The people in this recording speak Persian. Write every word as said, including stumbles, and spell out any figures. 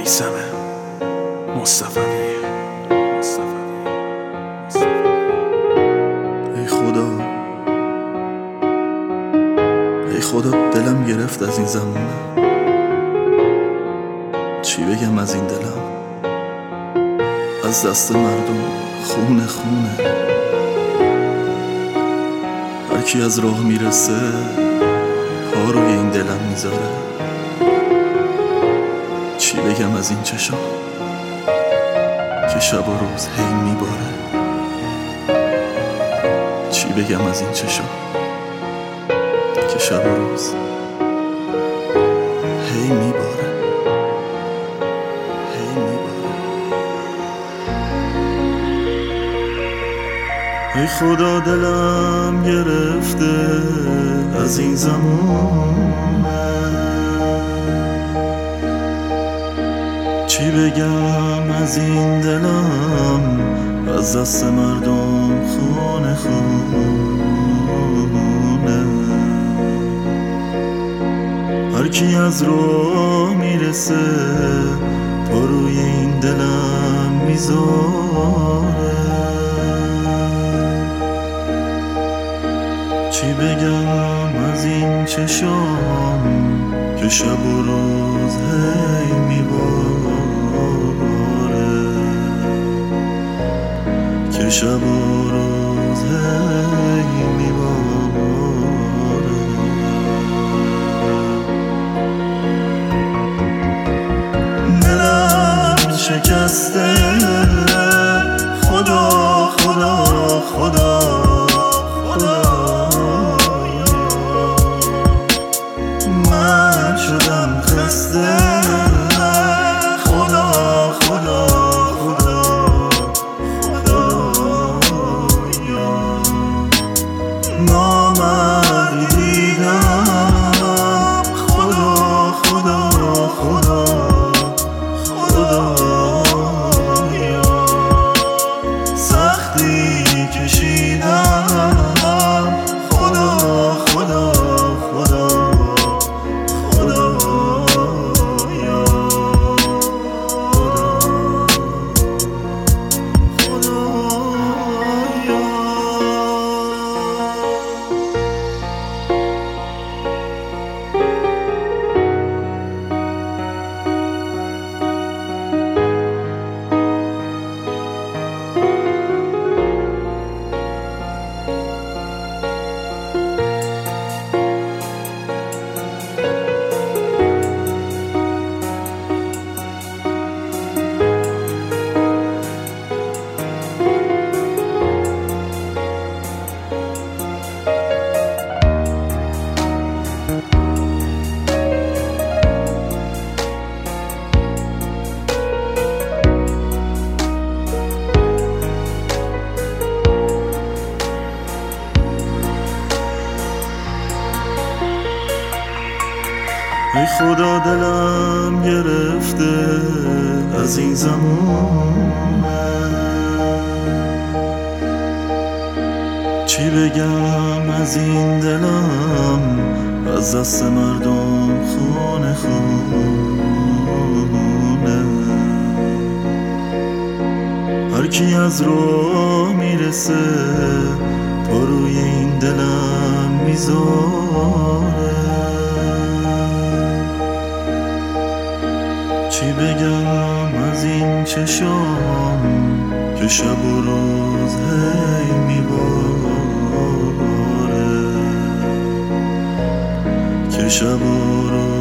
میثم مصطفوی. ای خدا ای خدا دلم گرفت از این زمونه، چی بگم از این دلم، از دست مردم خونه خونه. هر کی از راه میرسه پا روی این دلم میذاره، چی بگم از این چشام که شب و روز هی میباره، چی بگم از این چشام که شب و روز هی میباره هی میباره. ای خدا دلم گرفته از این زمونه، چی بگم از این دلم، از دست مردم خونه خونه. هر کی از راه میرسه پا روی این دلم میذاره، چی بگم از این چشام که شب و روز هی میباره، که شب و روز هی میباره. دلم شکسته خدا خدا خدا خدا، من شدم خسته خدا خدا خدا خدایا. نامردی دیدم خدا خدا خدا خدایا. سختی کشیدم خدا خدا خدا خدایا. ای خدا دلم گرفته از این زمونه، چی بگم از این دلم، از دست مردم خونه خونه. هر کی از راه میرسه پا روی این دلم میذاره، چی بگم از این چشام که شب و روز هی میباره، که شب و روز